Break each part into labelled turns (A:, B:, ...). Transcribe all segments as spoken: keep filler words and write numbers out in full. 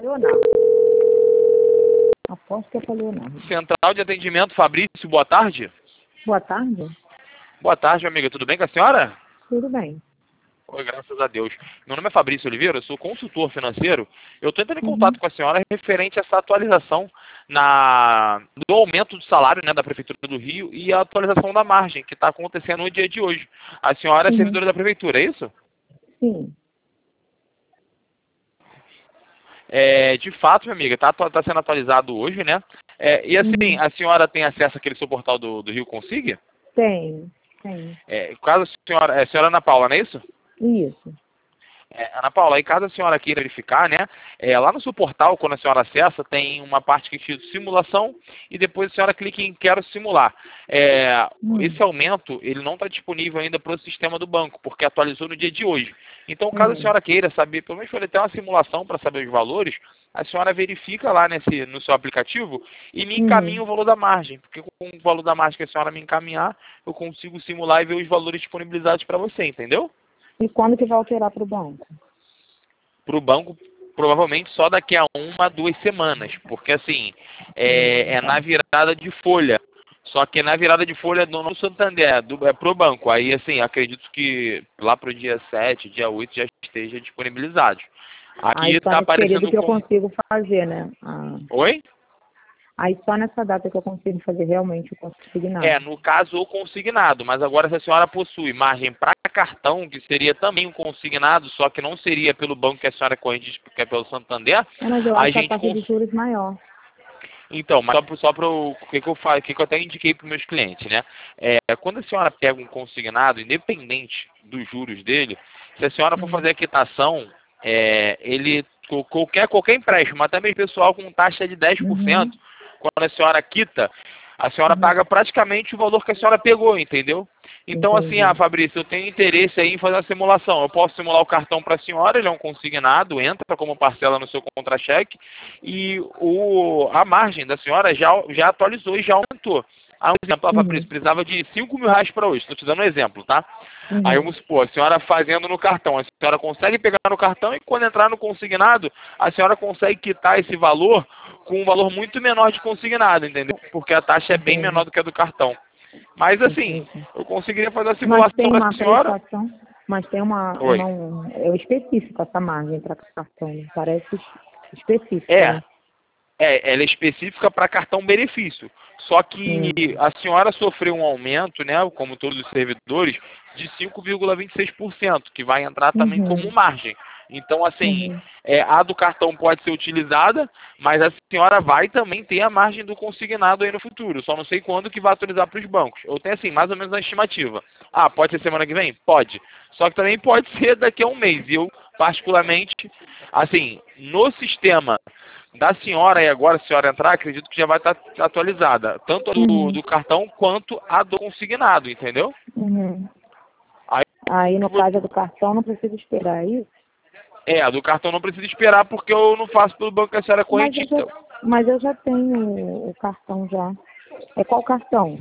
A: Leonardo. Aposto que é para Leonardo.
B: Central de Atendimento, Fabrício, boa tarde.
A: Boa tarde.
B: Boa tarde, amiga. Tudo bem com a senhora?
A: Tudo bem.
B: Oi, graças a Deus. Meu nome é Fabrício Oliveira, eu sou consultor financeiro. Eu estou entrando em
A: Uhum.
B: contato com a senhora referente a essa atualização na, do aumento do salário, né, da Prefeitura do Rio e a atualização da margem, que está acontecendo no dia de hoje. A senhora é
A: Uhum.
B: servidora da Prefeitura, é isso?
A: Sim.
B: É, de fato, minha amiga, está tá sendo atualizado hoje, né? É, e assim,
A: Uhum.
B: a senhora tem acesso àquele seu portal do, do Rio Consiga?
A: Tenho. Tenho.
B: É, caso a senhora, é a senhora Ana Paula, não é isso?
A: Isso.
B: É, Ana Paula, aí caso a senhora queira verificar, né, é, lá no seu portal, quando a senhora acessa, tem uma parte que diz simulação e depois a senhora clica em quero simular. É,
A: Hum.
B: esse aumento, ele não está disponível ainda para o sistema do banco, porque atualizou no dia de hoje. Então, caso a
A: Uhum.
B: senhora queira saber, pelo menos fazer até uma simulação para saber os valores, a senhora verifica lá nesse, no seu aplicativo e me encaminha
A: Uhum.
B: o valor da margem, porque com o valor da margem que a senhora me encaminhar, eu consigo simular e ver os valores disponibilizados para você, entendeu?
A: E quando que vai alterar para o banco?
B: Para o banco, provavelmente só daqui a uma, duas semanas, porque assim, é, é na virada de folha. Só que na virada de folha do no Santander, do, é pro banco. Aí, assim, acredito que lá pro dia sete, dia oito já esteja disponibilizado. Aqui
A: Aí só
B: está
A: nesse período
B: aparecendo
A: que eu
B: como...
A: consigo fazer, né? Ah.
B: Oi?
A: Aí só nessa data que eu consigo fazer realmente o consignado.
B: É, no caso, o consignado. Mas agora, se a senhora possui margem para cartão, que seria também um consignado, só que não seria pelo banco que a senhora corrige, que é pelo Santander,
A: É, mas eu
B: a
A: acho a
B: gente...
A: taxa de
B: Cons...
A: juros maior.
B: Então, mas só para só o que, que eu faço, que, que eu até indiquei para os meus clientes, né? É, quando a senhora pega um consignado, independente dos juros dele, se a senhora for
A: Uhum.
B: fazer a quitação, é, ele qualquer qualquer empréstimo, até mesmo pessoal com taxa de dez por
A: Uhum.
B: cento, quando a senhora quita, a senhora
A: Uhum.
B: paga praticamente o valor que a senhora pegou, entendeu? Então, assim, ah,
A: Entendi.
B: Fabrício, eu tenho interesse aí em fazer a simulação. Eu posso simular o cartão para a senhora, ele é um consignado, entra como parcela no seu contra-cheque e o, a margem da senhora já, já atualizou e já aumentou. Ah, um exemplo, ah,
A: Uhum.
B: Fabrício, precisava de cinco mil reais para hoje. Estou te dando um exemplo, tá? Aí
A: Uhum.
B: vamos supor, a senhora fazendo no cartão, a senhora consegue pegar no cartão e quando entrar no consignado, a senhora consegue quitar esse valor com um valor muito menor de consignado, entendeu? Porque a taxa é bem
A: Entendi.
B: menor do que a do cartão. Mas assim,
A: Entendi.
B: eu conseguiria fazer a
A: Mas
B: simulação
A: tem
B: para
A: uma
B: a senhora.
A: prestação, mas tem uma,
B: Oi.
A: uma um, é específico essa margem para cartão, parece es- específica,
B: É,
A: né?
B: é, ela é específica para cartão benefício. Só que
A: Hum.
B: a senhora sofreu um aumento, né, como todos os servidores, de cinco vírgula vinte e seis por cento, que vai entrar também como
A: Uhum.
B: margem. Então, assim,
A: Uhum.
B: é, a do cartão pode ser utilizada, mas a senhora vai também ter a margem do consignado aí no futuro. Só não sei quando que vai atualizar para os bancos. Eu tenho, assim, mais ou menos a estimativa. Ah, pode ser semana que vem? Pode. Só que também pode ser daqui a um mês. E eu, particularmente, assim, no sistema da senhora, e agora a senhora entrar, acredito que já vai estar atualizada. Tanto a do,
A: Uhum.
B: do cartão quanto a do consignado, entendeu?
A: Uhum.
B: Aí,
A: Aí, no caso do cartão, não precisa esperar, é isso?
B: é, a do cartão não precisa esperar porque eu não faço pelo banco que a senhora é
A: Mas eu já,
B: correntista.
A: mas eu já tenho o cartão já. É qual cartão?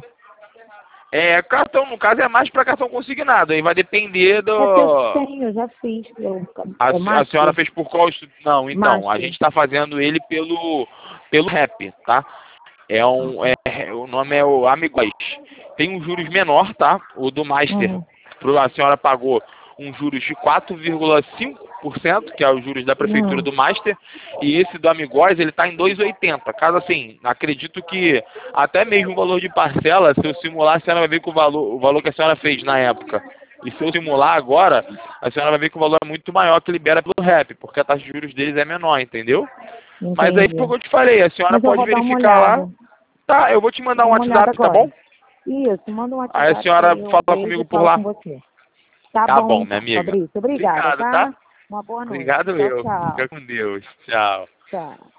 B: É, cartão, no caso, é mais para cartão consignado. Aí vai depender
A: É que eu
B: do...
A: tenho, eu já fiz. Eu,
B: A,
A: é o
B: a senhora
A: Master?
B: fez por qual... estu- Não, então, a
A: Master.
B: gente está fazendo ele pelo, pelo rap, tá? É um, é, o nome é o Amigóis. Tem um juros menor, tá? O do Master,
A: Uhum.
B: pro- a senhora pagou um juros de quatro vírgula cinco por cento, que é os juros da prefeitura
A: Uhum.
B: do Master, e esse do Amigóis, ele está em dois vírgula oitenta. Caso assim, acredito que até mesmo o valor de parcela, se eu simular, a senhora vai ver que o valor, o valor que a senhora fez na época, e se eu simular agora, a senhora vai ver que o valor é muito maior que libera pelo rap, porque a taxa de juros deles é menor, entendeu? Mas aí foi o
A: Entendi.
B: que eu te falei, a senhora
A: Mas eu
B: pode
A: vou dar uma
B: verificar lá.
A: olhada.
B: Tá, eu vou te mandar
A: Dou
B: um
A: uma olhada
B: WhatsApp, tá
A: agora.
B: bom?
A: Isso, manda um
B: Aí a
A: WhatsApp que
B: senhora
A: aí eu
B: fala
A: vejo e
B: comigo por
A: falo com
B: lá.
A: você. Tá
B: Tá
A: bom
B: bom, minha
A: então,
B: amiga.
A: Fabrício. Obrigada,
B: Obrigado,
A: tá?
B: tá?
A: Uma boa noite.
B: Obrigado
A: Tchau,
B: eu.
A: tchau.
B: Fica com Deus. Tchau.
A: Tchau.